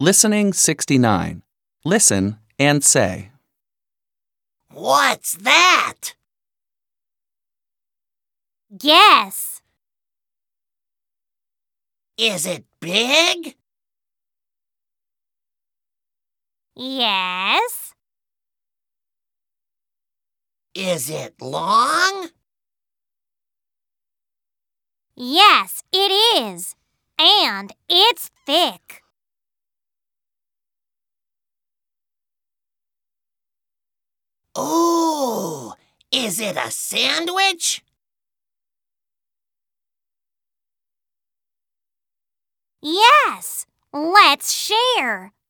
Listening 69. Listen and say. What's that? Guess. Is it big? Yes. Is it long? Yes, it is. And it's thick. Ooh, is it a sandwich? Yes, let's share.